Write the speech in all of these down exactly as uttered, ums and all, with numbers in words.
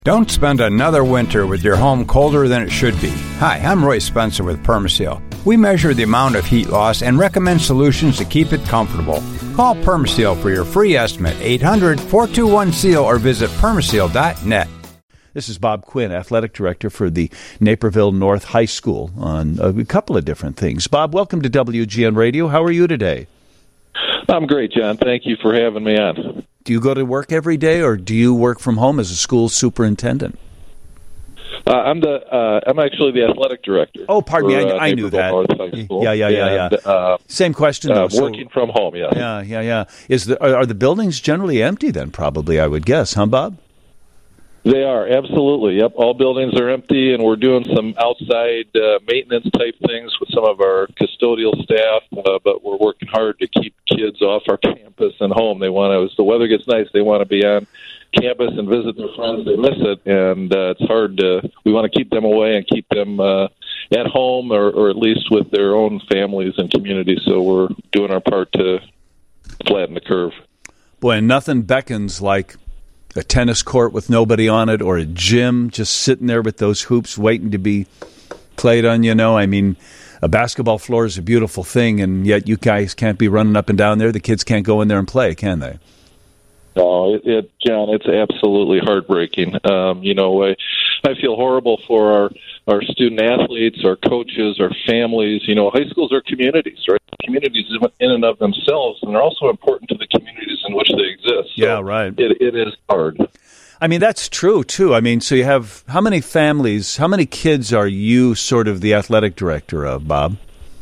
Don't spend another winter with your home colder than it should be. Hi, I'm Roy Spencer with Permaseal. We measure the amount of heat loss and recommend solutions to keep it comfortable. Call Permaseal for your free estimate, eight hundred, four two one, SEAL, or visit permaseal dot net. This is Bob Quinn, Athletic Director for the Naperville North High School, on a couple of different things. Bob, welcome to W G N Radio. How are you today? I'm great, John. Thank you for having me on. Do you go to work every day, or do you work from home as a school superintendent? Uh, I'm the uh, I'm actually the athletic director. Oh, pardon for, me, I, uh, I knew that. North High School. Yeah, yeah, yeah, and, yeah. Uh, Same question, though. Uh, working so, from home, yeah. Yeah, yeah, yeah. Is the are, are the buildings generally empty then? Probably, I would guess, huh, Bob? They are, absolutely. Yep, all buildings are empty, and we're doing some outside uh, maintenance type things with some of our custodial staff, uh, but we're working hard to keep kids off our campus and home. They want to, as the weather gets nice, they want to be on campus and visit their friends. They miss it, and uh, it's hard to, we want to keep them away and keep them uh, at home or, or at least with their own families and communities, so we're doing our part to flatten the curve. Boy, and nothing beckons like a tennis court with nobody on it, or a gym just sitting there with those hoops waiting to be played on, you know. I mean, a basketball floor is a beautiful thing, and yet you guys can't be running up and down there. The kids can't go in there and play, can they? No, it, it John, it's absolutely heartbreaking. Um, you know, I, I feel horrible for our, our student athletes, our coaches, our families. You know, high schools are communities, right? Communities in and of themselves, and they're also important to the communities in which they exist. So yeah, right. It, it is hard. I mean, that's true, too. I mean, so you have, how many families, how many kids are you sort of the athletic director of, Bob?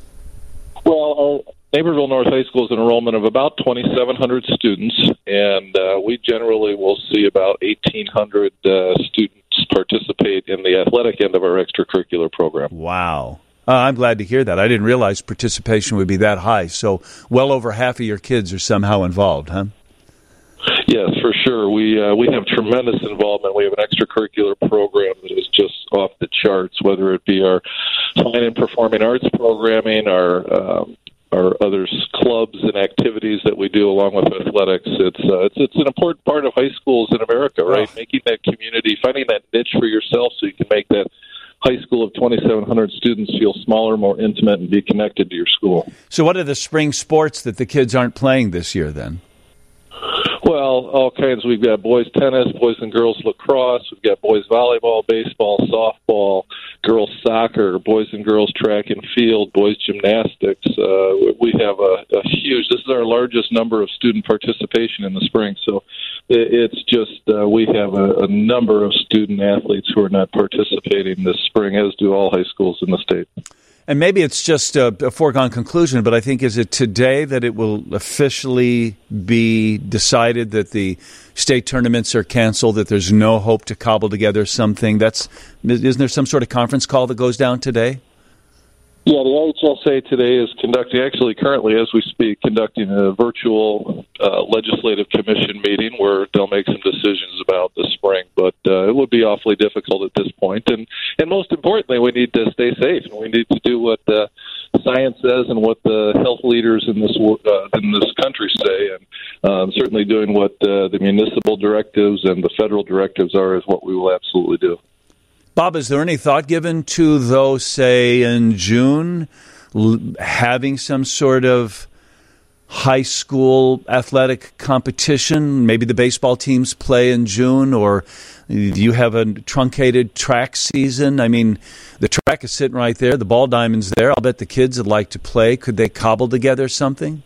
Well, our Naperville North High School is an enrollment of about twenty-seven hundred students, and uh, we generally will see about eighteen hundred uh, students participate in the athletic end of our extracurricular program. Wow. Uh, I'm glad to hear that. I didn't realize participation would be that high. So well over half of your kids are somehow involved, huh? Yes, for sure. We uh, we have tremendous involvement. We have an extracurricular program that is just off the charts, whether it be our fine and performing arts programming, our um, our other clubs and activities that we do along with athletics. It's uh, it's it's an important part of high schools in America, right? Oh. Making that community, finding that niche for yourself, so you can make that high school of twenty-seven hundred students feel smaller, more intimate, and be connected to your school. So what are the spring sports that the kids aren't playing this year then? Well, all kinds. We've got boys tennis, boys and girls lacrosse. We've got boys volleyball, baseball, softball, girls soccer, boys and girls track and field, boys gymnastics. Uh, we have a, a huge, this is our largest number of student participation in the spring. So it, it's just, uh, we have a, a number of student athletes who are not participating this spring, as do all high schools in the state. And maybe it's just a, a foregone conclusion, but I think, is it today that it will officially be decided that the state tournaments are canceled, that there's no hope to cobble together something? That's, isn't there some sort of conference call that goes down today? Yeah, the I H L C A today is conducting, actually currently as we speak, conducting a virtual uh, legislative commission meeting where they'll make some decisions about the spring. But uh, it would be awfully difficult at this point. And, and most importantly, we need to stay safe, and we need to do what uh, science says and what the health leaders in this uh, in this country say. And um, certainly doing what uh, the municipal directives and the federal directives are is what we will absolutely do. Bob, is there any thought given to, though, say in June, l- having some sort of high school athletic competition? Maybe the baseball teams play in June, or do you have a truncated track season? I mean, the track is sitting right there. The ball diamond's there. I'll bet the kids would like to play. Could they cobble together something?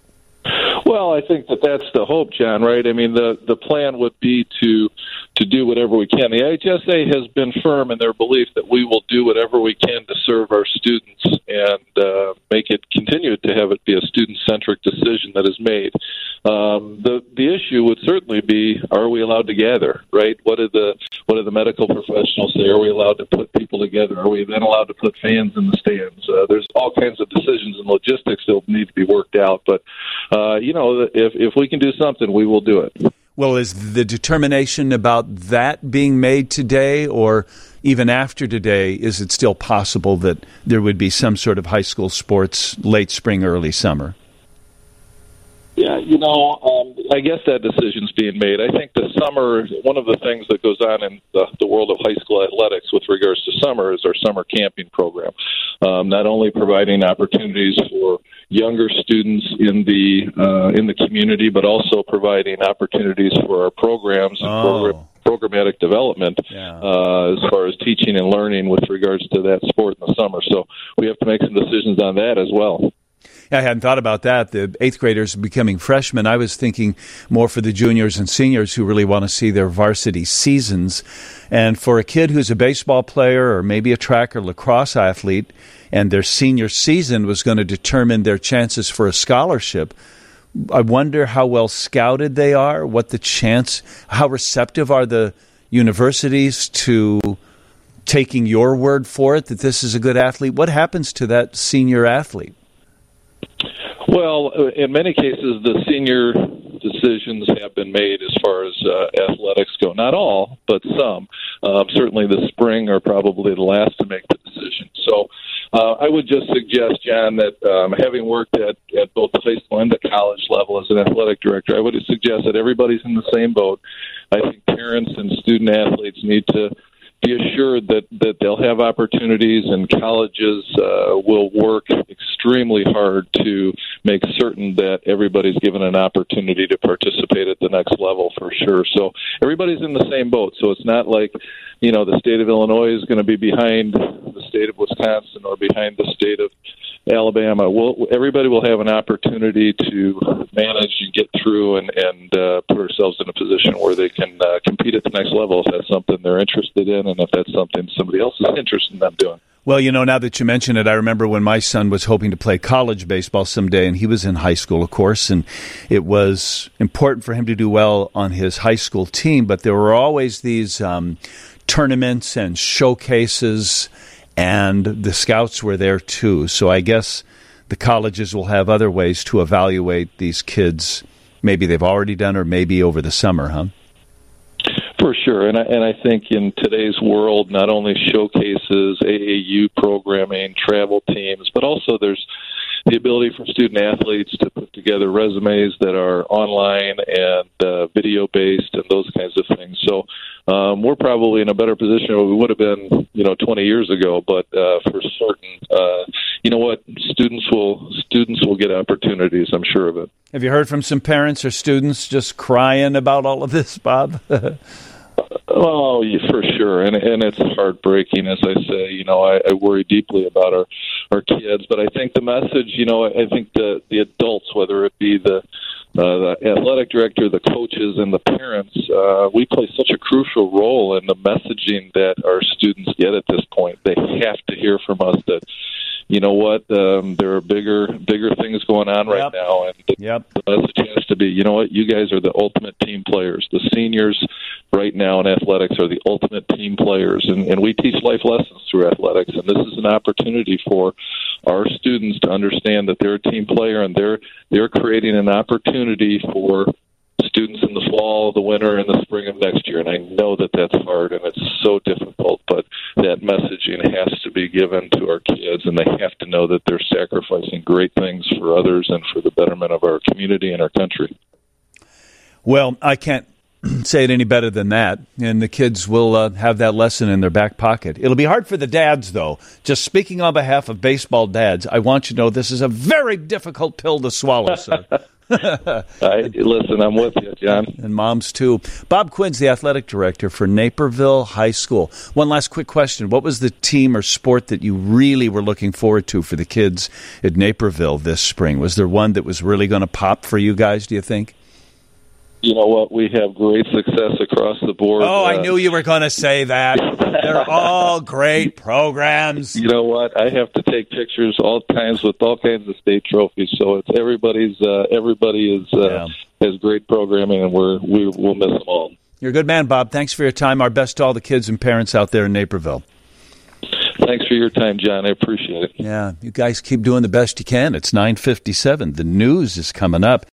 Well, I think that that's the hope, John, right? I mean, the, the plan would be to to do whatever we can. The I H S A has been firm in their belief that we will do whatever we can to serve our students and uh, make it continue to have it be a student-centric decision that is made. Um, the the issue would certainly be: are we allowed to gather? Right? What do the what do the medical professionals say? Are we allowed to put people together? Are we then allowed to put fans in the stands? Uh, there's all kinds of decisions and logistics that need to be worked out. But uh, you know, if if we can do something, we will do it. Well, is the determination about that being made today, or even after today, is it still possible that there would be some sort of high school sports late spring, early summer? Yeah, you know, um, I guess that decision's being made. I think the summer, one of the things that goes on in the, the world of high school athletics with regards to summer is our summer camping program. Um, not only providing opportunities for younger students in the uh, in the community, but also providing opportunities for our programs and oh. program, programmatic development yeah. uh, as far as teaching and learning with regards to that sport in the summer. So we have to make some decisions on that as well. I hadn't thought about that. The eighth graders becoming freshmen. I was thinking more for the juniors and seniors who really want to see their varsity seasons. And for a kid who's a baseball player or maybe a track or lacrosse athlete, and their senior season was going to determine their chances for a scholarship, I wonder how well scouted they are, what the chance, how receptive are the universities to taking your word for it that this is a good athlete? What happens to that senior athlete? Well, in many cases, the senior decisions have been made as far as uh, athletics go. Not all, but some. Um, certainly the spring are probably the last to make the decision. So uh, I would just suggest, John, that um, having worked at, at both the high school and the college level as an athletic director, I would suggest that everybody's in the same boat. I think parents and student athletes need to be assured that, that they'll have opportunities, and colleges uh, will work extremely hard to make certain that everybody's given an opportunity to participate at the next level for sure. So everybody's in the same boat. So it's not like, you know, the state of Illinois is going to be behind the state of Wisconsin or behind the state of Alabama. We'll, everybody will have an opportunity to manage and get through and, and uh, put ourselves in a position where they can uh, compete at the next level if that's something they're interested in and if that's something somebody else is interested in them doing. Well, you know, now that you mention it, I remember when my son was hoping to play college baseball someday, and he was in high school, of course, and it was important for him to do well on his high school team, but there were always these um, tournaments and showcases, and the scouts were there too. So I guess the colleges will have other ways to evaluate these kids. Maybe they've already done or maybe over the summer, huh? For sure, and I, and I think in today's world, not only showcases, A A U programming, travel teams, but also there's the ability for student athletes to put together resumes that are online and uh, video-based and those kinds of things. So um, we're probably in a better position than we would have been, you know, twenty years ago. But uh, for certain, uh, you know what, students will students will get opportunities. I'm sure of it. Have you heard from some parents or students just crying about all of this, Bob? Oh, yeah, for sure, and and it's heartbreaking. As I say, you know, I, I worry deeply about our our kids, but I think the message, you know, I think the the adults, whether it be the uh, the athletic director, the coaches, and the parents, uh, we play such a crucial role in the messaging that our students get at this point. They have to hear from us that, you know what, um, there are bigger bigger things going on right yep. now, and the, yep. the message has to be, you know what, you guys are the ultimate team players. The seniors right now in athletics are the ultimate team players, and, and we teach life lessons through athletics, and this is an opportunity for our students to understand that they're a team player, and they're they're creating an opportunity for students in the fall, the winter, and the spring of next year. And I know that that's hard and it's so difficult, but that messaging has to be given to our kids, and they have to know that they're sacrificing great things for others and for the betterment of our community and our country. Well, I can't say it any better than that, and the kids will uh, have that lesson in their back pocket. It'll be hard for the dads, though. Just speaking on behalf of baseball dads, I want you to know this is a very difficult pill to swallow, sir. I, listen, I'm with you, John. And moms, too. Bob Quinn's the athletic director for Naperville High School. One last quick question. What was the team or sport that you really were looking forward to for the kids at Naperville this spring? Was there one that was really going to pop for you guys, do you think? You know what? We have great success across the board. Oh, I uh, knew you were going to say that. They're all great programs. You know what? I have to take pictures all times with all kinds of state trophies. So it's everybody's. Uh, everybody is uh, yeah. has great programming, and we're we will miss them all. You're a good man, Bob. Thanks for your time. Our best to all the kids and parents out there in Naperville. Thanks for your time, John. I appreciate it. Yeah, you guys keep doing the best you can. It's nine fifty-seven. The news is coming up.